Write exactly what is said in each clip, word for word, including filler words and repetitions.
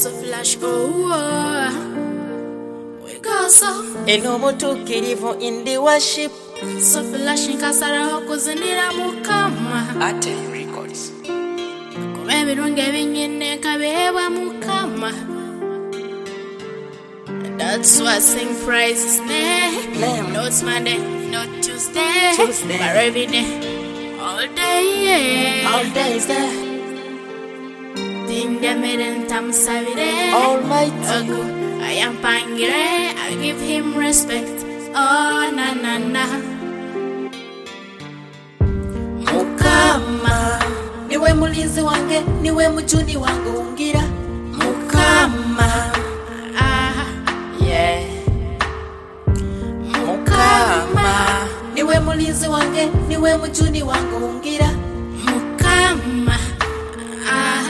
so flash, oh, oh. We go so enomutukirivu in the worship so flash nkasara okuzinira mukama Ate Records kuba ebirungi ebinyine kabeebwa mukama. That's why I sing praises name. Not Monday, not Tuesday, Tuesday. but every day, all day, yeah. all days there Tinda meden tam savire Almighty I am pangire, I give him respect. Oh na na na. Mukama niwe mulinzi wange niwe mujuni wangu ungira Mukama ah yeah Mukama niwe mulinzi wange niwe mujuni wangu ungira Mukama ah.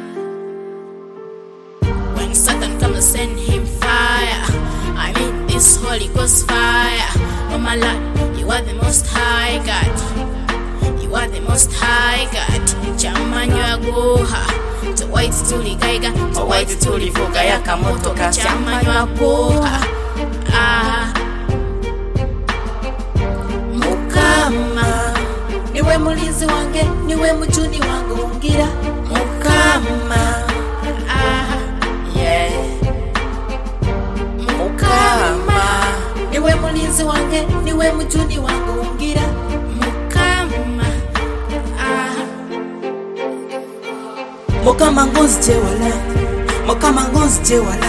When Satan comes to send him fire, I mean this Holy Ghost fire. Oh my Lord, you are the most high God. You are the most high God. Chamanyo agoha to white tuli gaiga to white tuli fuga yakamotoka chamanyo agoha ah. Mukama niwe mulinzi wange niwe mujuni wangu ungira Mukama ah. yeah Mukama niwe mulinzi wange niwe mujuni wangu ungira Mukama ah. Mukama ngonzi jewala Mukama ngonzi jewala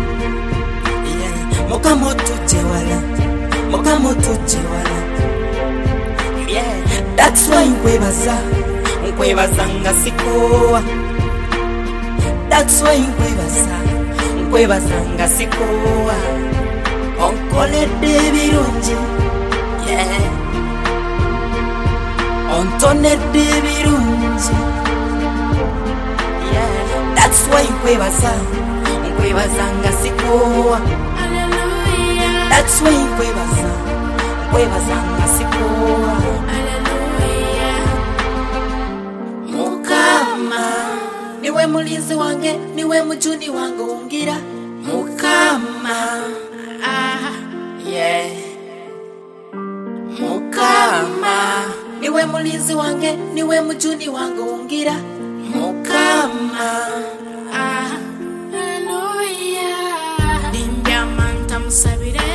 yeah Mukama otu jewala Mukama otu jewala yeah that's why nkwebaza nkwebaza nga sikowa that's why nkwebaza nkwebaza nga sikowa onkoledde ebirungi yeah ontonedde ebirungi yeah that's why nkwebaza nkwebaza nga sikowa Hallelujah. that's why nkwebaza nkwebaza nga sikowa Hallelujah. Mukama niwe mulinzi wange niwe mujuni wangu ungira Mukama Ah. yeah Mukama niwe mulinzi wange niwe mujuni wangu ungira Mukama Ah. Hallelujah. Dinda manta musabire